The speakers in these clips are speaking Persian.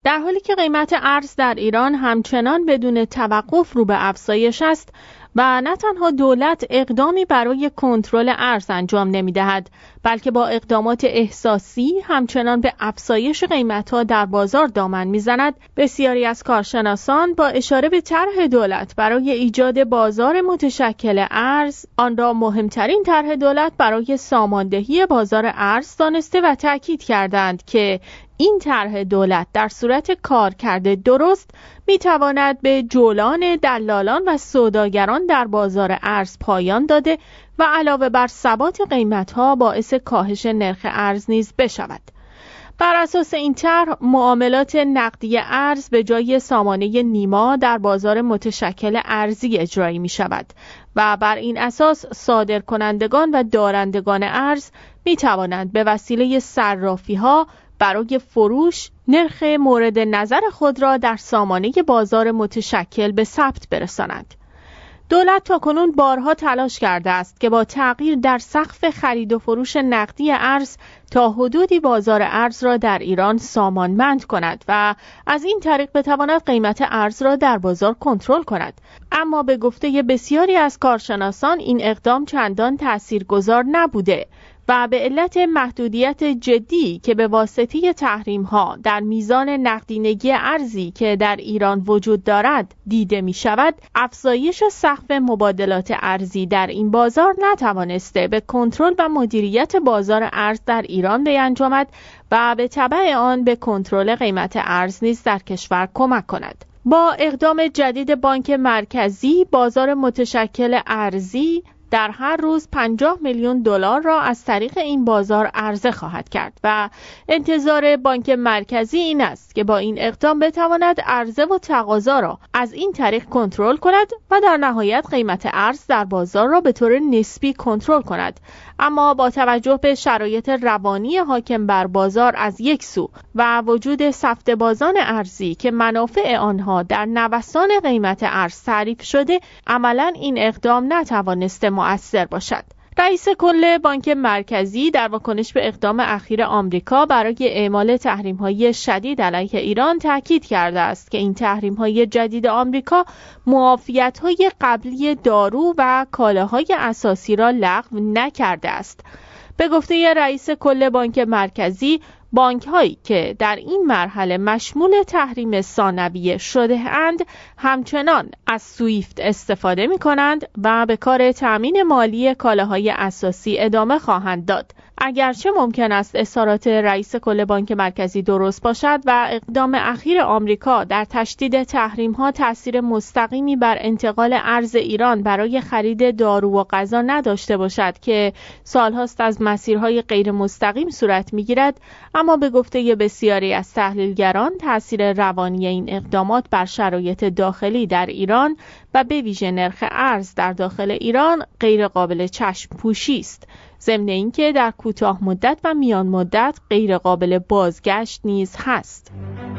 در حالی که قیمت ارز در ایران همچنان بدون توقف رو به افزایش است و نه تنها دولت اقدامی برای کنترل ارز انجام نمی‌دهد، بلکه با اقدامات احساسی همچنان به افزایش قیمت‌ها در بازار دامن می‌زند، بسیاری از کارشناسان با اشاره به طرح دولت برای ایجاد بازار متشکل ارز، آن را مهمترین طرح دولت برای ساماندهی بازار ارز دانسته و تأکید کردند که این طرح دولت در صورت کارکرد درست می‌تواند به جولان دلالان و سوداگران در بازار ارز پایان داده و علاوه بر ثبات قیمت‌ها باعث کاهش نرخ ارز نیز بشود. بر اساس این طرح معاملات نقدی ارز به جای سامانه نیما در بازار متشکل ارزی اجرایی می‌شود و بر این اساس صادرکنندگان و دارندگان ارز می‌توانند به وسیله صرافی‌ها برای فروش نرخ مورد نظر خود را در سامانه بازار متشکل به ثبت برسانند. دولت تاکنون بارها تلاش کرده است که با تغییر در سقف خرید و فروش نقدی ارز تا حدودی بازار ارز را در ایران سامانمند کند و از این طریق بتواند قیمت ارز را در بازار کنترل کند. اما به گفته بسیاری از کارشناسان این اقدام چندان تاثیرگذار نبوده و به علت محدودیت جدی که به واسطه تحریم‌ها در میزان نقدینگی ارزی که در ایران وجود دارد دیده می شود، افزایش سقف مبادلات ارزی در این بازار نتوانسته به کنترل و مدیریت بازار ارز در ایران بیانجامد و به تبع آن به کنترل قیمت ارز نیز در کشور کمک کند. با اقدام جدید بانک مرکزی، بازار متشکل ارزی در هر روز 50 میلیون دلار را از طریق این بازار عرضه خواهد کرد و انتظار بانک مرکزی این است که با این اقدام بتواند عرضه و تقاضا را از این طریق کنترل کند و در نهایت قیمت ارز در بازار را به طور نسبی کنترل کند. اما با توجه به شرایط روانی حاکم بر بازار از یک سو و وجود سفته‌بازان ارزی که منافع آنها در نوسان قیمت ارز تعریف شده، عملاً این اقدام نتوانسته مؤثر باشد. رئیس کل بانک مرکزی در واکنش به اقدام اخیر آمریکا برای اعمال تحریم‌های شدید علیه ایران تاکید کرده است که این تحریم‌های جدید آمریکا معافیت‌های قبلی دارو و کالاهای اساسی را لغو نکرده است. به گفته رئیس کل بانک مرکزی، بانک‌هایی که در این مرحله مشمول تحریم ثانویه شده‌اند همچنان از سویفت استفاده می‌کنند و به کار تأمین مالی کالاهای اساسی ادامه خواهند داد. اگرچه ممکن است اظهارات رئیس کل بانک مرکزی درست باشد و اقدام اخیر آمریکا در تشدید تحریم‌ها تأثیر مستقیمی بر انتقال ارز ایران برای خرید دارو و غذا نداشته باشد که سالهاست از مسیرهای غیر مستقیم صورت می‌گیرد، اما به گفته بسیاری از تحلیلگران تأثیر روانی این اقدامات بر شرایط داخلی در ایران و به ویژه نرخ ارز در داخل ایران غیر قابل چشم پوشی است، ضمن اینکه در کوتاه مدت و میان مدت غیر قابل بازگشت نیز هست.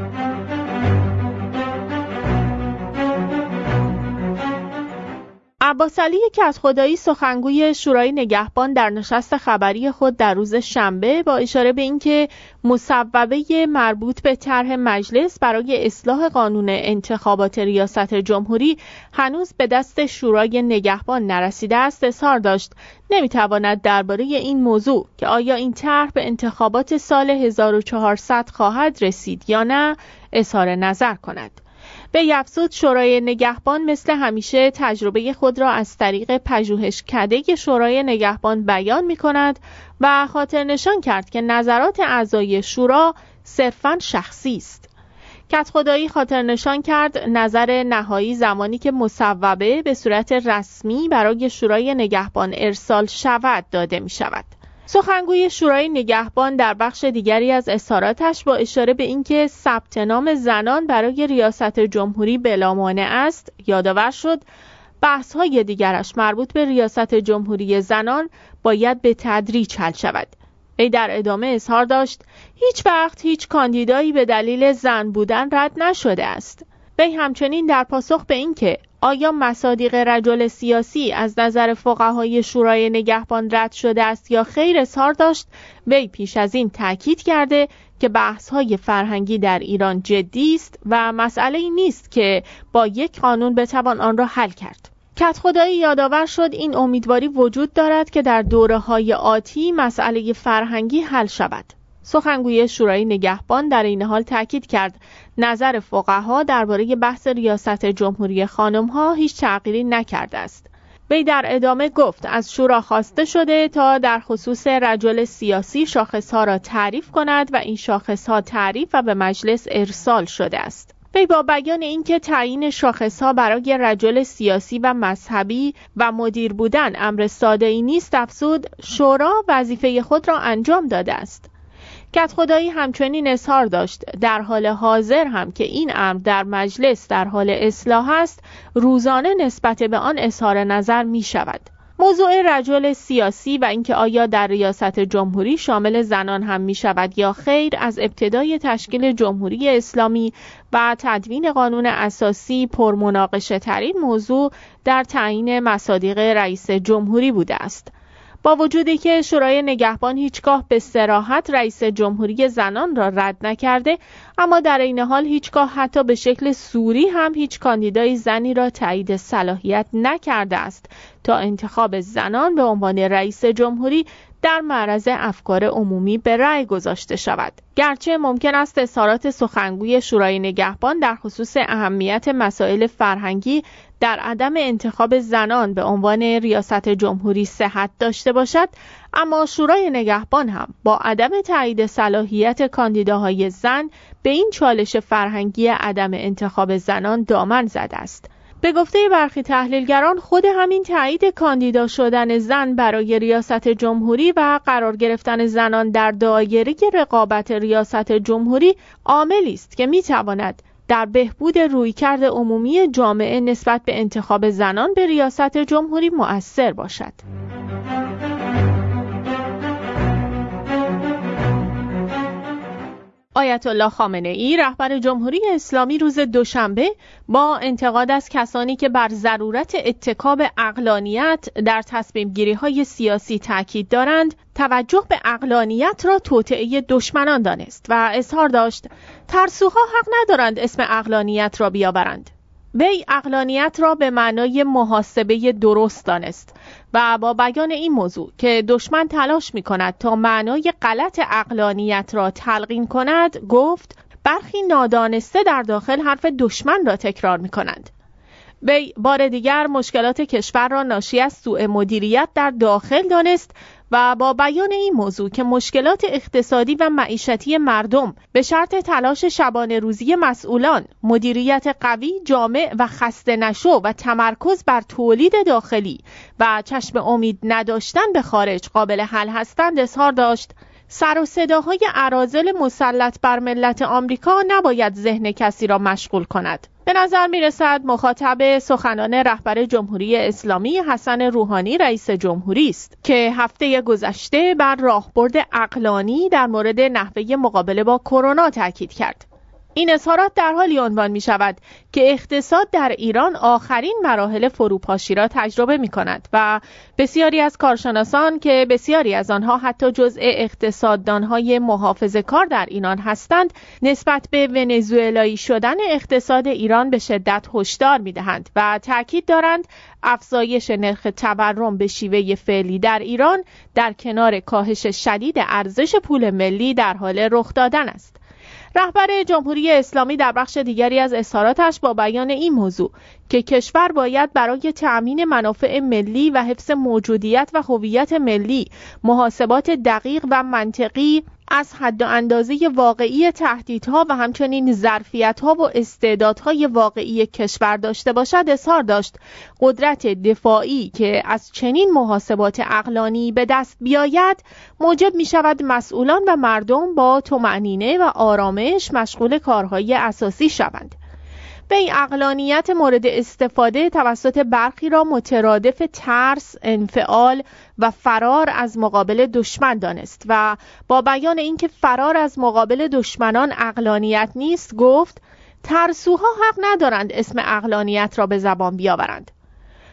عباس علی کدخدایی سخنگوی شورای نگهبان در نشست خبری خود در روز شنبه با اشاره به اینکه مصوبه مربوط به طرح مجلس برای اصلاح قانون انتخابات ریاست جمهوری هنوز به دست شورای نگهبان نرسیده است اظهار داشت نمیتواند درباره این موضوع که آیا این طرح به انتخابات سال 1400 خواهد رسید یا نه اظهار نظر کند. به افزود شورای نگهبان مثل همیشه تجربه خود را از طریق پژوهشکده شورای نگهبان بیان می کند و خاطر نشان کرد که نظرات اعضای شورا صرفاً شخصی است. کدخدایی خاطر نشان کرد نظر نهایی زمانی که مصوبه به صورت رسمی برای شورای نگهبان ارسال شود داده می شود. سخنگوی شورای نگهبان در بخش دیگری از اظهاراتش با اشاره به اینکه ثبت نام زنان برای ریاست جمهوری بلا مانع است یادآور شد بحث‌های دیگرش مربوط به ریاست جمهوری زنان باید به تدریج حل شود. وی در ادامه اظهار داشت هیچ وقت هیچ کاندیدایی به دلیل زن بودن رد نشده است. وی همچنین در پاسخ به اینکه آیا مصادیق رجل سیاسی از نظر فقهای شورای نگهبان رد شده است یا خیر اظهار داشت وی پیش از این تاکید کرده که بحث‌های فرهنگی در ایران جدی است و مسئله‌ای نیست که با یک قانون بتوان آن را حل کرد. کدخدایی یادآور شد این امیدواری وجود دارد که در دوره‌های آتی مسئله فرهنگی حل شود. سخنگوی شورای نگهبان در این حال تاکید کرد نظر فقها درباره بحث ریاست جمهوری خانم‌ها هیچ تغییری نکرده است. وی در ادامه گفت از شورا خواسته شده تا در خصوص رجل سیاسی شاخصها را تعریف کند و این شاخصها تعریف و به مجلس ارسال شده است. وی با بیان اینکه تعیین شاخصها برای رجل سیاسی و مذهبی و مدیر بودن امر ساده‌ای نیست افزود شورا وظیفه خود را انجام داده است. کدخدایی همچنین اظهار داشت در حال حاضر هم که این امر در مجلس در حال اصلاح است روزانه نسبت به آن اظهار نظر می شود. موضوع رجل سیاسی و اینکه آیا در ریاست جمهوری شامل زنان هم می شود یا خیر از ابتدای تشکیل جمهوری اسلامی و تدوین قانون اساسی پرمناقشه ترین موضوع در تعیین مصادیق رئیس جمهوری بوده است. با وجودی که شورای نگهبان هیچگاه به صراحت رئیس جمهوری زنان را رد نکرده، اما در این حال هیچگاه حتی به شکل سوری هم هیچ کاندیدای زنی را تایید صلاحیت نکرده است تا انتخاب زنان به عنوان رئیس جمهوری در معرض افکار عمومی به رأی گذاشته شود. گرچه ممکن است اظهارات سخنگوی شورای نگهبان در خصوص اهمیت مسائل فرهنگی در عدم انتخاب زنان به عنوان ریاست جمهوری صحت داشته باشد، اما شورای نگهبان هم با عدم تایید صلاحیت کاندیداهای زن به این چالش فرهنگی عدم انتخاب زنان دامن زده است. به گفته برخی تحلیلگران خود همین تایید کاندیدا شدن زن برای ریاست جمهوری و قرار گرفتن زنان در دایره رقابت ریاست جمهوری عاملی است که می‌تواند در بهبود رویکرد عمومی جامعه نسبت به انتخاب زنان به ریاست جمهوری مؤثر باشد. آیت الله خامنه‌ای رهبر جمهوری اسلامی روز دوشنبه با انتقاد از کسانی که بر ضرورت اتکا به عقلانیت در تصمیم گیری های سیاسی تاکید دارند، توجه به عقلانیت را توطئه دشمنان دانست و اظهار داشت ترسوها حق ندارند اسم عقلانیت را بیاورند. وی عقلانیت را به معنای محاسبه درست دانست و با بیان این موضوع که دشمن تلاش می کند تا معنای غلط عقلانیت را تلقین کند گفت برخی نادانسته در داخل حرف دشمن را تکرار می کنند. وی بار دیگر مشکلات کشور را ناشی از سوء مدیریت در داخل دانست و با بیان این موضوع که مشکلات اقتصادی و معیشتی مردم به شرط تلاش شبانه روزی مسئولان، مدیریت قوی، جامع و خسته نشو و تمرکز بر تولید داخلی و چشم امید نداشتن به خارج قابل حل هستند اظهار داشت سر و صداهای اراذل مسلط بر ملت آمریکا نباید ذهن کسی را مشغول کند. به نظر می رسد مخاطب سخنان رهبر جمهوری اسلامی حسن روحانی رئیس جمهوری است که هفته گذشته بر راهبرد عقلانی در مورد نحوه مقابله با کرونا تاکید کرد. این اظهارات در حالی عنوان می شود که اقتصاد در ایران آخرین مراحل فروپاشی را تجربه می کند و بسیاری از کارشناسان که بسیاری از آنها حتی جزء اقتصاددانهای محافظه‌کار در ایران هستند نسبت به ونزوئلایی شدن اقتصاد ایران به شدت هشدار می دهند و تاکید دارند افزایش نرخ تورم به شیوه فعلی در ایران در کنار کاهش شدید ارزش پول ملی در حال رخ دادن است. رهبر جمهوری اسلامی در بخش دیگری از اظهاراتش با بیان این موضوع که کشور باید برای تأمین منافع ملی و حفظ موجودیت و هویت ملی محاسبات دقیق و منطقی از حد و اندازه واقعی تهدیدها و همچنین ظرفیت‌ها و استعدادهای واقعی کشور داشته باشد اظهار داشت قدرت دفاعی که از چنین محاسبات عقلانی به دست بیاید موجب می‌شود مسئولان و مردم با طمأنینه و آرامش مشغول کارهای اساسی شوند. وی عقلانیت مورد استفاده توسط برخی را مترادف ترس، انفعال و فرار از مقابل دشمن دانست و با بیان اینکه فرار از مقابل دشمنان عقلانیت نیست گفت ترسوها حق ندارند اسم عقلانیت را به زبان بیاورند.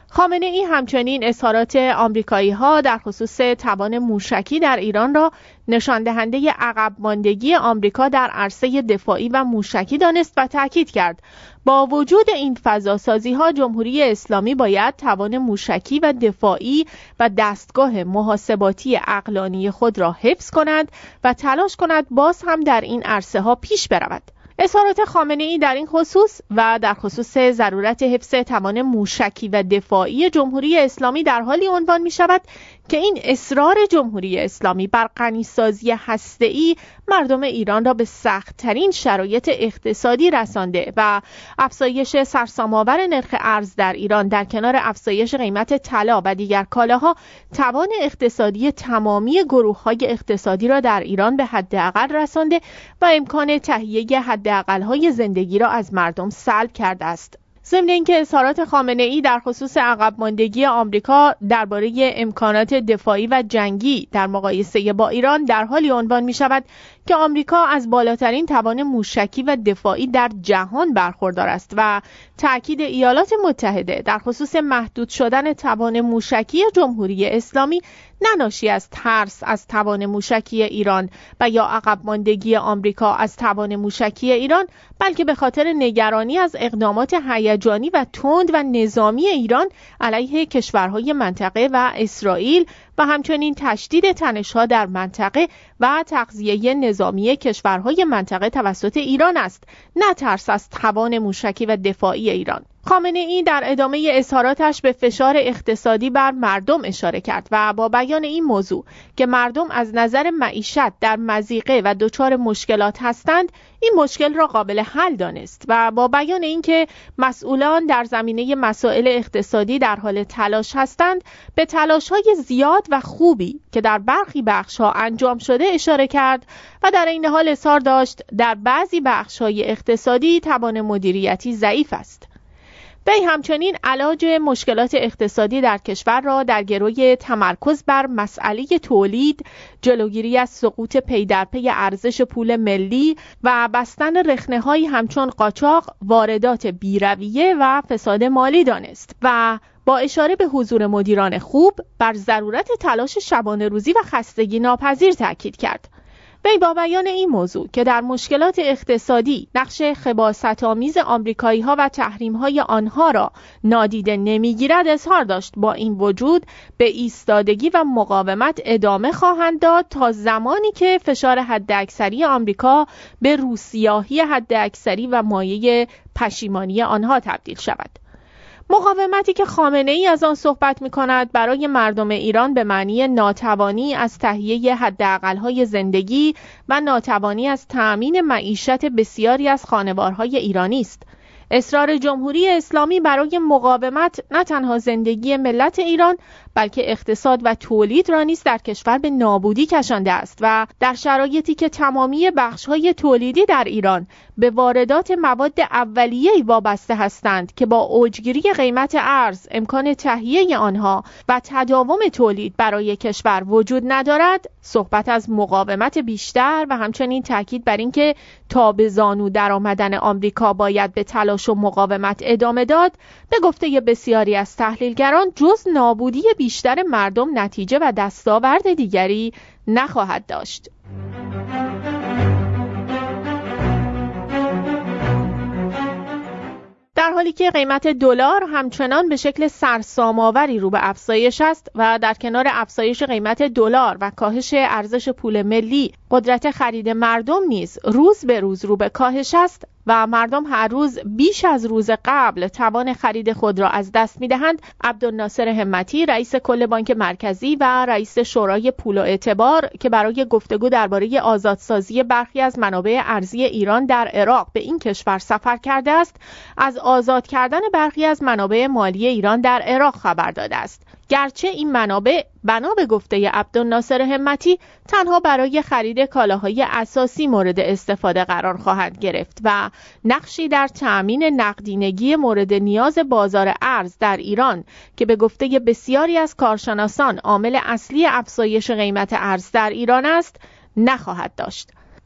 خامنه‌ای همچنین اظهارات آمریکایی‌ها در خصوص توان موشکی در ایران را نشان دهنده عقب ماندگی آمریکا در عرصه دفاعی و موشکی دانست و تاکید کرد با وجود این فضاسازی‌ها جمهوری اسلامی باید توان موشکی و دفاعی و دستگاه محاسباتی عقلانی خود را حفظ کند و تلاش کند باز هم در این عرصه‌ها پیش برود. اظهارات خامنه‌ای در این خصوص و در خصوص ضرورت حفظ توان موشکی و دفاعی جمهوری اسلامی در حالی عنوان می شود که این اصرار جمهوری اسلامی بر غنیسازی هسته‌ای مردم ایران را به سخت‌ترین شرایط اقتصادی رسانده و افزایش سرسام‌آور نرخ ارز در ایران در کنار افزایش قیمت طلا و دیگر کالاها توان اقتصادی تمامی گروه‌های اقتصادی را در ایران به حداقل رسانده و امکان تهیه حداقل‌های زندگی را از مردم سلب کرده است. ضمن اینکه اظهارات خامنه‌ای در خصوص عقب ماندگی آمریکا درباره امکانات دفاعی و جنگی در مقایسه با ایران در حالی عنوان می شود که آمریکا از بالاترین توان موشکی و دفاعی در جهان برخوردار است و تأکید ایالات متحده در خصوص محدود شدن توان موشکی جمهوری اسلامی نه ناشی از ترس از توان موشکی ایران و یا عقب ماندگی آمریکا از توان موشکی ایران، بلکه به خاطر نگرانی از اقدامات هیجانی و تند و نظامی ایران علیه کشورهای منطقه و اسرائیل و همچنین تشدید تنش‌ها در منطقه و تغذیه نظامی کشورهای منطقه توسط ایران است، نه ترس از توان موشکی و دفاعی ایران. خامنه‌ای در ادامه اظهاراتش به فشار اقتصادی بر مردم اشاره کرد و با بیان این موضوع که مردم از نظر معیشت در مضیقه و دچار مشکلات هستند، این مشکل را قابل حل دانست و با بیان اینکه مسئولان در زمینه مسائل اقتصادی در حال تلاش هستند، به تلاش‌های زیاد و خوبی که در برخی بخش‌ها انجام شده اشاره کرد و در این حال اظهار داشت در بعضی بخش‌های اقتصادی توان مدیریتی ضعیف است. وی همچنین علاج مشکلات اقتصادی در کشور را در گروی تمرکز بر مسئله تولید، جلوگیری از سقوط پی در پی ارزش پول ملی و بستن رخنه‌هایی همچون قاچاق، واردات بی‌رویه و فساد مالی دانست و با اشاره به حضور مدیران خوب بر ضرورت تلاش شبانه روزی و خستگی ناپذیر تاکید کرد. وی با بیان این موضوع که در مشکلات اقتصادی نقش خباثت‌آمیز آمریکایی‌ها و تحریم‌های آنها را نادیده نمی‌گیرد اظهار داشت با این وجود به ایستادگی و مقاومت ادامه خواهند داد تا زمانی که فشار حداکثری آمریکا به روسیاهی حداکثری و مایه پشیمانی آنها تبدیل شود. مقاومتی که خامنه‌ای از آن صحبت می‌کند برای مردم ایران به معنی ناتوانی از تهیه حداقل‌های زندگی و ناتوانی از تأمین معیشت بسیاری از خانوارهای ایرانی است. اصرار جمهوری اسلامی برای مقاومت نه تنها زندگی ملت ایران بلکه اقتصاد و تولید را نیز در کشور به نابودی کشانده است و در شرایطی که تمامی بخش‌های تولیدی در ایران به واردات مواد اولیه‌ای وابسته هستند که با اوجگیری قیمت ارز امکان تهیه آنها و تداوم تولید برای کشور وجود ندارد، صحبت از مقاومت بیشتر و همچنین تاکید بر اینکه تا به زانو درآمدن آمریکا باید به تلاش و مقاومت ادامه داد، به گفته بسیاری از تحلیلگران جز نابودی بیشتر مردم نتیجه و دستاورد دیگری نخواهد داشت. در حالی که قیمت دلار همچنان به شکل سرسام‌آوری رو به افزایش است و در کنار افزایش قیمت دلار و کاهش ارزش پول ملی، قدرت خرید مردم نیز روز به روز رو به کاهش است و مردم هر روز بیش از روز قبل توان خرید خود را از دست می‌دهند، عبدالناصر همتی رئیس کل بانک مرکزی و رئیس شورای پول و اعتبار که برای گفتگو درباره آزادسازی برخی از منابع ارزی ایران در عراق به این کشور سفر کرده است، از آزاد کردن برخی از منابع مالی ایران در عراق خبر داده است. گرچه این منابع بنا به گفته عبدالناصر همتی تنها برای خرید کالاهای اساسی مورد استفاده قرار خواهند گرفت و نقشی در تأمین نقدینگی مورد نیاز بازار ارز در ایران که به گفته بسیاری از کارشناسان عامل اصلی افزایش قیمت ارز در ایران است نخواهد داشت.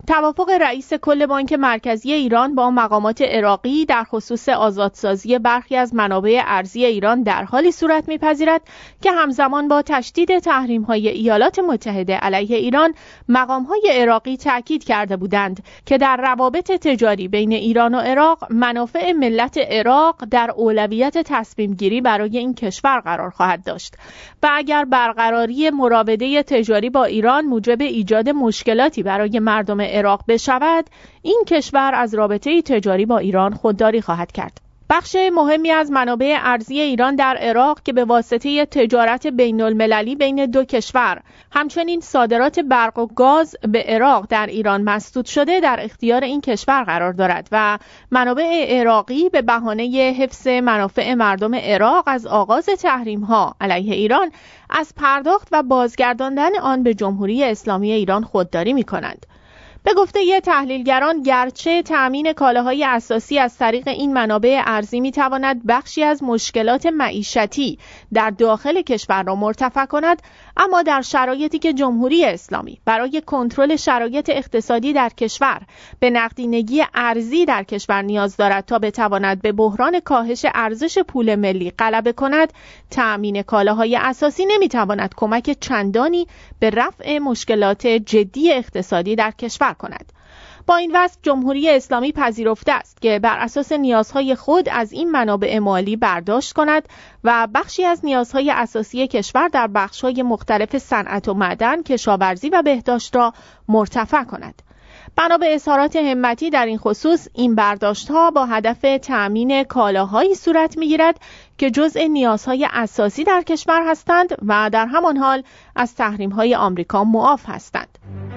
توافق رئیس کل بانک مرکزی ایران با مقامات عراقی در خصوص آزادسازی برخی از منابع ارزی ایران در حالی صورت می‌پذیرد که همزمان با تشدید تحریم‌های ایالات متحده علیه ایران، مقام‌های عراقی تاکید کرده بودند که در روابط تجاری بین ایران و عراق منافع ملت عراق در اولویت تصمیم‌گیری برای این کشور قرار خواهد داشت و اگر برقراری مراوده تجاری با ایران موجب ایجاد مشکلاتی برای مردم عراق بشود، این کشور از رابطه تجاری با ایران خودداری خواهد کرد. بخش مهمی از منابع ارزی ایران در عراق که به واسطه تجارت بین المللی بین دو کشور، همچنین صادرات برق و گاز به عراق در ایران مسدود شده، در اختیار این کشور قرار دارد و منابع عراقی به بهانه حفظ منافع مردم عراق از آغاز تحریم‌ها علیه ایران از پرداخت و بازگرداندن آن به جمهوری اسلامی ایران خودداری می‌کنند. به گفته تحلیلگران، گرچه تأمین کالاهای اساسی از طریق این منابع ارزی می‌تواند بخشی از مشکلات معیشتی در داخل کشور را مرتفع کند، اما در شرایطی که جمهوری اسلامی برای کنترل شرایط اقتصادی در کشور به نقدینگی ارزی در کشور نیاز دارد تا بتواند به بحران کاهش ارزش پول ملی غلبه کند، تأمین کالاهای اساسی نمی‌تواند کمک چندانی به رفع مشکلات جدی اقتصادی در کشور کند. با این وصف جمهوری اسلامی پذیرفته است که بر اساس نیازهای خود از این منابع مالی برداشت کند و بخشی از نیازهای اساسی کشور در بخش‌های مختلف صنعت و معدن، کشاورزی و بهداشت را مرتفع کند. بنا به اظهارات همتی در این خصوص، این برداشت‌ها با هدف تأمین کالاهایی صورت می‌گیرد که جزء نیازهای اساسی در کشور هستند و در همان حال از تحریم‌های آمریکا معاف هستند.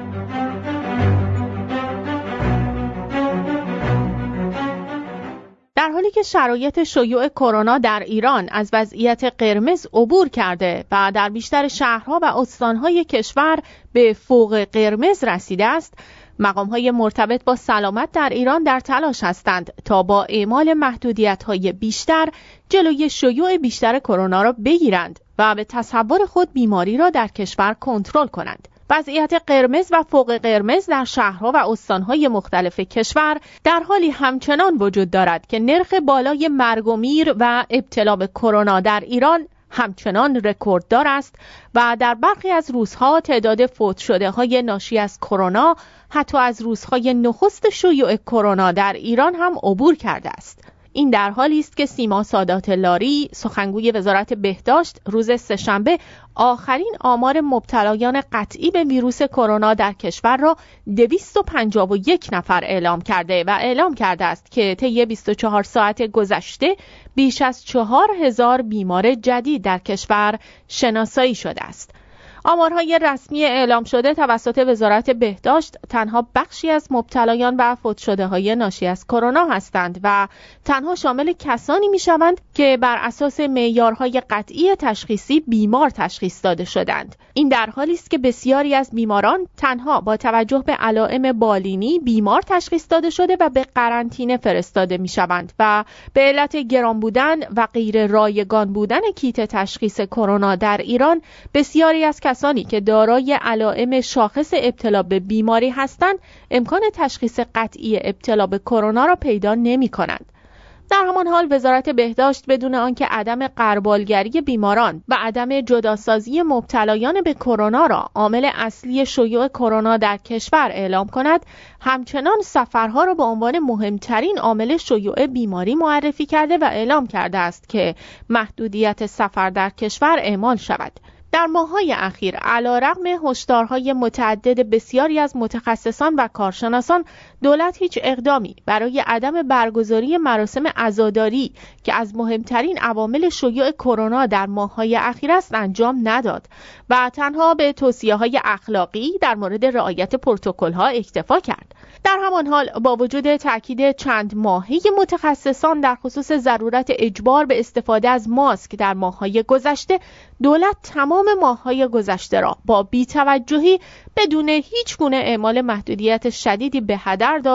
در حالی که شرایط شیوع کرونا در ایران از وضعیت قرمز عبور کرده و در بیشتر شهرها و استانهای کشور به فوق قرمز رسیده است، مقام‌های مرتبط با سلامت در ایران در تلاش هستند تا با اعمال محدودیت‌های بیشتر جلوی شیوع بیشتر کرونا را بگیرند و به تصور خود بیماری را در کشور کنترل کنند. وضعیت قرمز و فوق قرمز در شهرها و استانهای مختلف کشور در حالی همچنان وجود دارد که نرخ بالای مرگ و میر و ابتلا به کرونا در ایران همچنان رکورددار است و در برخی از روزها تعداد فوت شده های ناشی از کرونا حتی از روزهای نخست شیوع کرونا در ایران هم عبور کرده است. این در حالی است که سیما سادات لاری، سخنگوی وزارت بهداشت، روز سه‌شنبه آخرین آمار مبتلایان قطعی به ویروس کرونا در کشور را 251 نفر اعلام کرده و اعلام کرده است که طی 24 ساعت گذشته بیش از 4000 بیمار جدید در کشور شناسایی شده است. آمارهای رسمی اعلام شده توسط وزارت بهداشت تنها بخشی از مبتلایان و فوت شده‌های ناشی از کرونا هستند و تنها شامل کسانی می‌شوند که بر اساس معیارهای قطعی تشخیصی بیمار تشخیص داده شدند. این در حالی است که بسیاری از بیماران تنها با توجه به علائم بالینی بیمار تشخیص داده شده و به قرنطینه فرستاده می‌شوند و به علت گران بودن و غیر رایگان بودن کیت تشخیص کرونا در ایران، بسیاری از کسانی که دارای علائم شاخص ابتلا به بیماری هستند امکان تشخیص قطعی ابتلا به کرونا را پیدا نمی‌کنند. در همان حال وزارت بهداشت بدون آنکه عدم غربالگری بیماران و عدم جداسازی مبتلایان به کرونا را عامل اصلی شیوع کرونا در کشور اعلام کند، همچنان سفرها را به عنوان مهمترین عامل شیوع بیماری معرفی کرده و اعلام کرده است که محدودیت سفر در کشور اعمال شود. در ماه‌های اخیر علیرغم هشدارهای متعدد بسیاری از متخصصان و کارشناسان، دولت هیچ اقدامی برای عدم برگزاری مراسم عزاداری که از مهمترین عوامل شیوع کرونا در ماه‌های اخیر است انجام نداد و تنها به توصیه‌های اخلاقی در مورد رعایت پروتکل‌ها اکتفا کرد. در همان حال با وجود تاکید چند ماهه متخصصان در خصوص ضرورت اجبار به استفاده از ماسک در ماه‌های گذشته، دولت تمام ماه‌های گذشته را با بی‌توجهی بدون هیچ گونه اعمال محدودیت شدیدی به هدر داد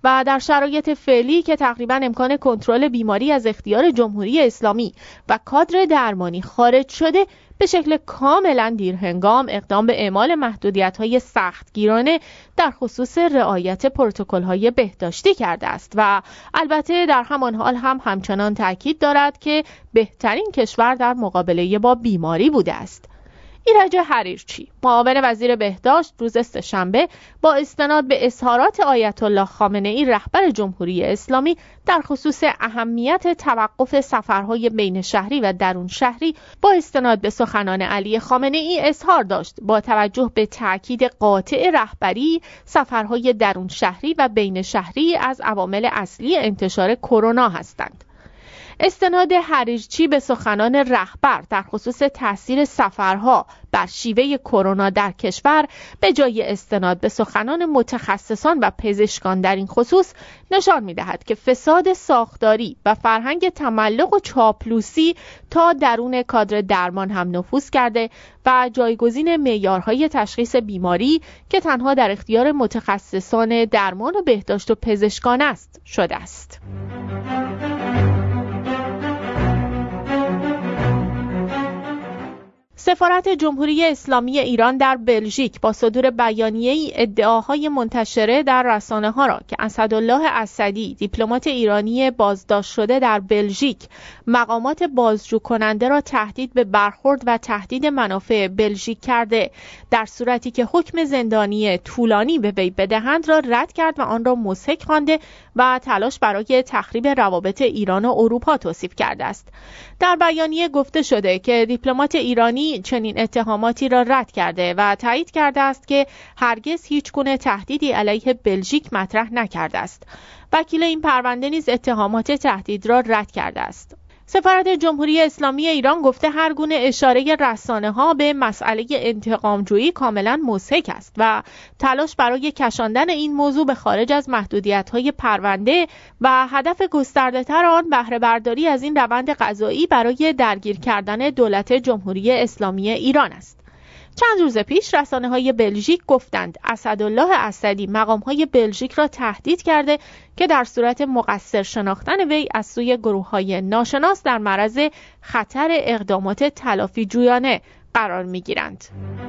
و در شرایط فعلی که تقریباً امکان کنترل بیماری از اختیار جمهوری اسلامی و کادر درمانی خارج شده، به شکل کاملا دیرهنگام اقدام به اعمال محدودیت‌های سختگیرانه در خصوص رعایت پروتکل‌های بهداشتی کرده است و البته در همان حال هم همچنان تاکید دارد که بهترین کشور در مقابله با بیماری بوده است. ایرج حریرچی، معاون وزیر بهداشت، روز سه‌شنبه با استناد به اظهارات آیت الله خامنه‌ای رهبر جمهوری اسلامی در خصوص اهمیت توقف سفرهای بین شهری و درون شهری با استناد به سخنان علی خامنه‌ای اظهار داشت با توجه به تأکید قاطع رهبری سفرهای درون شهری و بین شهری از عوامل اصلی انتشار کرونا هستند. استناد حریرچی به سخنان رهبر در خصوص تأثیر سفرها بر شیوه کرونا در کشور به جای استناد به سخنان متخصصان و پزشکان در این خصوص نشان می‌دهد که فساد ساختاری و فرهنگ تملق و چاپلوسی تا درون کادر درمان هم نفوذ کرده و جایگزین معیارهای تشخیص بیماری که تنها در اختیار متخصصان درمان و بهداشت و پزشکان است شده است. سفارت جمهوری اسلامی ایران در بلژیک با صدور بیانیه‌ای ادعاهای منتشره در رسانه‌ها را که اسدالله اسدی، دیپلمات ایرانی بازداشت شده در بلژیک، مقامات بازجو کننده را تهدید به برخورد و تهدید منافع بلژیک کرده در صورتی که حکم زندانی طولانی به وی بدهند را رد کرد و آن را مضحک خوانده و تلاش برای تخریب روابط ایران و اروپا توصیف کرده است. در بیانیه گفته شده که دیپلمات ایرانی چنین اتهاماتی را رد کرده و تایید کرده است که هرگز هیچگونه تهدیدی علیه بلژیک مطرح نکرده است. وکیل این پرونده نیز اتهامات تهدید را رد کرده است. سفارت جمهوری اسلامی ایران گفته هر گونه اشاره رسانه‌ها به مسئله انتقام‌جویی کاملا مضحک است و تلاش برای کشاندن این موضوع به خارج از محدودیت‌های پرونده و هدف گسترده‌تر آن بهره برداری از این روند قضایی برای درگیر کردن دولت جمهوری اسلامی ایران است. چند روز پیش رسانه‌های بلژیک گفتند اسدالله اسدی مقام‌های بلژیک را تهدید کرده که در صورت مقصر شناختن وی از سوی گروه‌های ناشناس در معرض خطر اقدامات تلافی جویانه قرار می‌گیرند.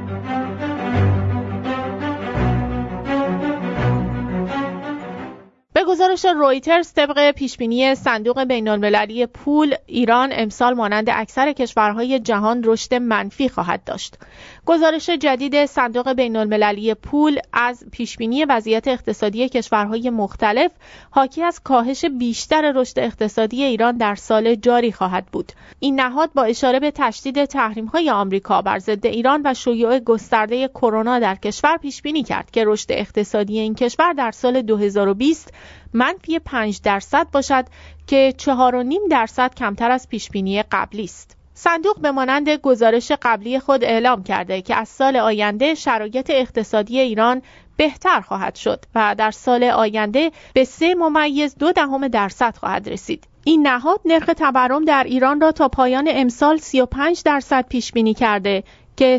به گزارش رویترز طبق پیشبینی صندوق بین‌المللی پول، ایران امسال مانند اکثر کشورهای جهان رشد منفی خواهد داشت. گزارش جدید صندوق بین‌المللی پول از پیشبینی وضعیت اقتصادی کشورهای مختلف حاکی از کاهش بیشتر رشد اقتصادی ایران در سال جاری خواهد بود. این نهاد با اشاره به تشدید تحریم‌های آمریکا بر ضد ایران و شیوع گسترده کرونا در کشور پیشبینی کرد که رشد اقتصادی این کشور در سال 2020 منفی 5% باشد که 4.5% کمتر از پیشبینی قبلی است. صندوق به مانند گزارش قبلی خود اعلام کرده که از سال آینده شرایط اقتصادی ایران بهتر خواهد شد و در سال آینده به 3.2% خواهد رسید. این نهاد نرخ تورم در ایران را تا پایان امسال 35% پیش بینی کرده که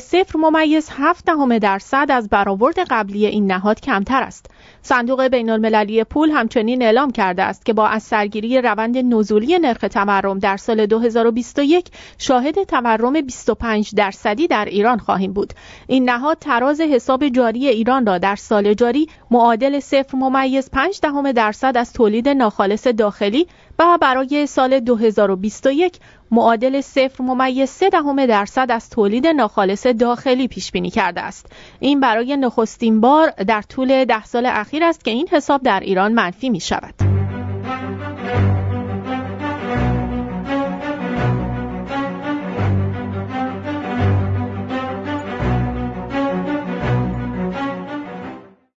0.7% از برآورد قبلی این نهاد کمتر است. صندوق بین‌المللی پول همچنین اعلام کرده است که با از سرگیری روند نزولی نرخ تورم در سال 2021 شاهد تورم 25% در ایران خواهیم بود. این نهاد تراز حساب جاری ایران را در سال جاری معادل 0.5% از تولید ناخالص داخلی و برای سال 2021 معادل 0.3% از تولید ناخالص داخلی پیش بینی کرده است. این برای نخستین بار در طول 10 سال اخیر است که این حساب در ایران منفی می شود.